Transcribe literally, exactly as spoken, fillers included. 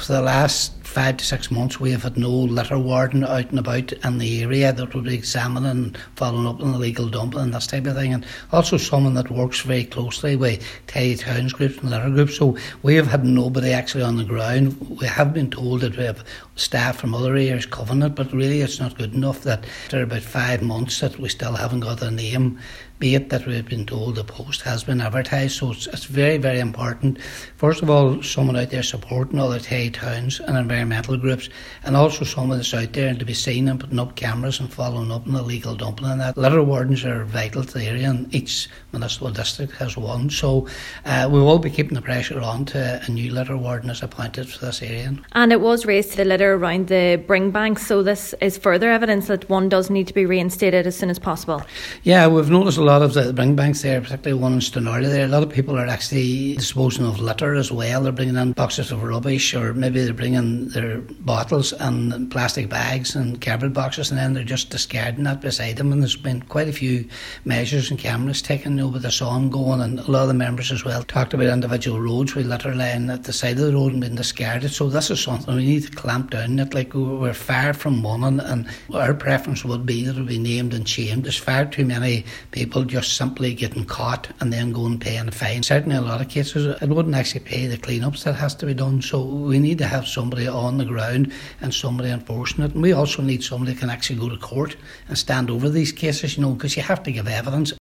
for the last five to six months we have had no litter warden out and about in the area that would be examining, following up on illegal dumping and this type of thing, and also someone that works very closely with tidy towns groups and litter groups. So we have had nobody actually on the ground. We have been told that we have staff from other areas covering it, but really it's not good enough that after about five months that we still haven't got a name, be it that we've been told the post has been advertised. So it's, it's very, very important. First of all, someone out there supporting other tidy towns and environmental groups, and also someone that's out there and to be seen and putting up cameras and following up on illegal dumping and that. Litter wardens are vital to the area, and each municipal district has one. So uh, we will be keeping the pressure on to a new litter warden is appointed for this area. And it was raised to the litter around the bring bank, so this is further evidence that one does need to be reinstated as soon as possible. Yeah, we've noticed a lot of the bring banks there, particularly one in Stonarley there. A lot of people are actually disposing of litter as well. They're bringing in boxes of rubbish, or maybe they're bringing their bottles and plastic bags and cardboard boxes, and then they're just discarding that beside them. And there's been quite a few measures and cameras taken, you know, with the sun going, and a lot of the members as well talked about individual roads with litter lying at the side of the road and being discarded. So this is something we need to clamp down on. Like, we're far from winning, and our preference would be that it would be named and shamed. There's far too many people just simply getting caught and then going and paying a fine. Certainly in a lot of cases it wouldn't actually pay the clean-ups that has to be done. So we need to have somebody on the ground and somebody enforcing it. And we also need somebody who can actually go to court and stand over these cases, you know, because you have to give evidence.